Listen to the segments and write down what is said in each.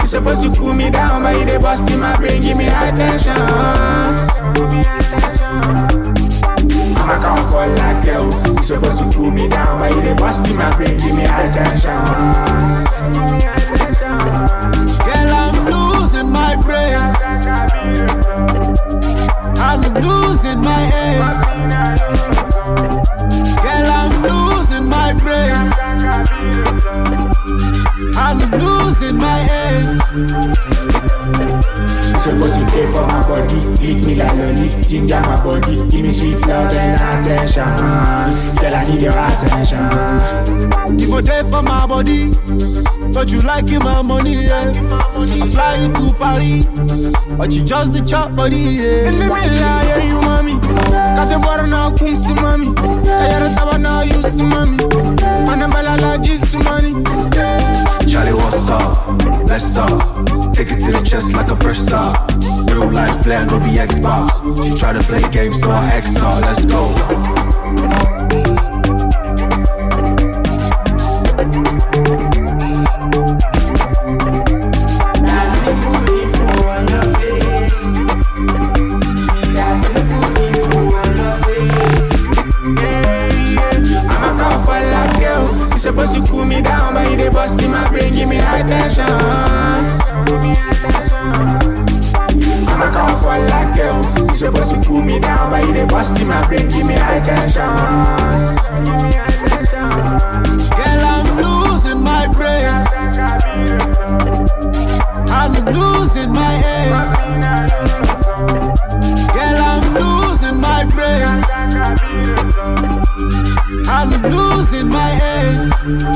supposed to cool me down, but you dey bust in my brain, give me attention. I'ma come for like girl. You supposed to cool me down, but you dey bust in my brain, give me attention. Girl, I'm losing my brain. I'm losing my head. Girl, I'm losing my brain. I'm losing my head. You supposed to pay for my body, lick me like lolly, ginger my body, give me sweet love and attention. Girl, I need your attention. You for there for my body, but you like you my money, yeah. I fly you to Paris, but you just the chop body, yeah. In the middle, yeah, you mommy. Cause you bought now, come see mommy. Kayara taba now, you see mommy. Manabala la jisu money. Charlie, what's up? Let's up. Take it to the chest like a press up. Real life player, no be Xbox. She try to play games, so I X-Star. Let's go. Supposed to cool me down, but you dey bust in my brain, give me attention. I'ma call for like girl. You supposed to cool me down, but you dey bust in my brain, give me attention. Girl, I'm losing my brain. I'm losing my head. Girl, I'm losing my brain. I'm losing my head.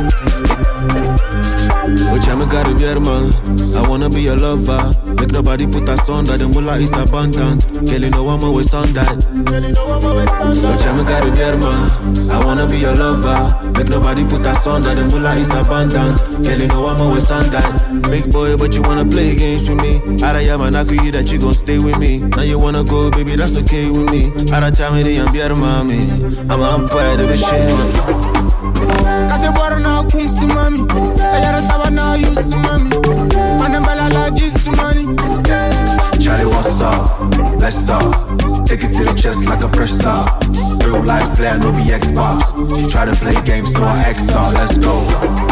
Which I'm gotta get man. I wanna be a lover. Make nobody put us under. The mullah is abundant. Girl, you know I'm always on that. Which I'm gotta get man. I wanna be a lover. Make nobody put us under. The mullah is abundant. Girl, you know I'm always on that. Big boy, but you wanna play games with me. Out of your man, I could that you gon' stay with me. Now you wanna go, baby, that's okay with me. Out of time, it ain't be a mommy. I'm an umpire, the shit. Cause you bought now, come see mommy. Kayara taba now, you see mommy. Manabala la jisu money. Charlie, what's up? Let's up. Take it to the chest like a press up. Real life player, no be Xbox. She try to play games, so I X-Star. Let's go.